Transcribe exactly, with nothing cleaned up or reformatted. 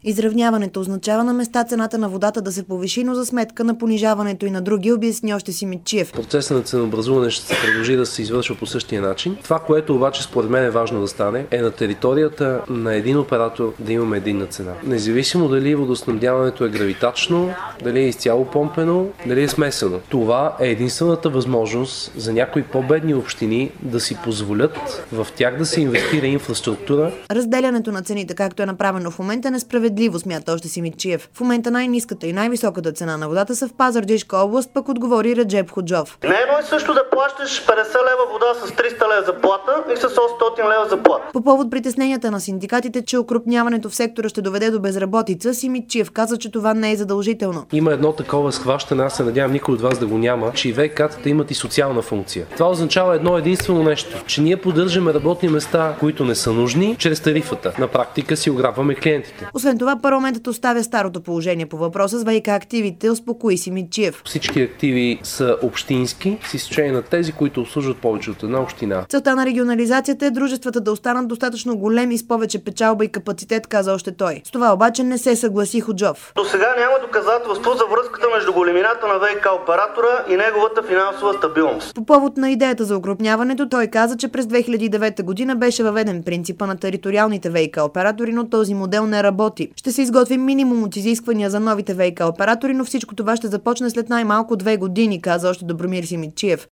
Изравняването означава на места цената на водата да се повиши, но за сметка на понижаването и на други, обясни още Симидчиев. Процесът на ценообразуване ще се продължи да се извършва по същия начин. Това, което обаче според мен е важно да стане, е на територията на един оператор да имаме единна цена. Независимо дали водоснабдяването е гравитачно, дали е изцяло помпено, дали е смесено. Това е единствената възможност за някои по-бедни общини да си позволят в тях да се инвестира инфраструктура. Разделянето на цените, както е направено в момента, е несправедливо, смята още Симидчиев. В момента най-ниската и най-високата цена на водата са в Пазарджишка област, пък отговори Реджеп Ходжов. Не е едно и също да плащаш петдесет лева вода с триста лева заплата и с осемстотин лева заплата. По повод притесненията на синдикатите, че окрупняването в сектора ще доведе до безработица, Симидчиев каза, че това не е задължително. Има едно такова схващане, аз се надявам никой от вас да го няма, че и ВК-тата имат и социална функция. Това означава едно единствено нещо, че ние поддържаме работни места, които не са нужни, чрез тарифата. На практика си ограбваме клиентите. Освен това, парламентът оставя старото положение по въпроса с ВиК активите, успокои Симидчиев. Всички активи са общински, с изключение на тези, които обслужват повече от една община. Целта на регионализацията е дружествата да останат достатъчно големи с повече печалба и капацитет, каза още той. С това обаче не се съгласи Ходжов. До сега няма доказателство за връзката между големината на ВиК оператора и неговата финансова стабилност. По повод на идеята за окрупняването, той каза, че през две хиляди и девета година беше въведен принципа на териториалните ВиК оператори, но този модел не работи. Ще се изготви минимум от изисквания за новите ВиК оператори, но всичко това ще започне след най-малко две години, каза още Добромир Симидчиев.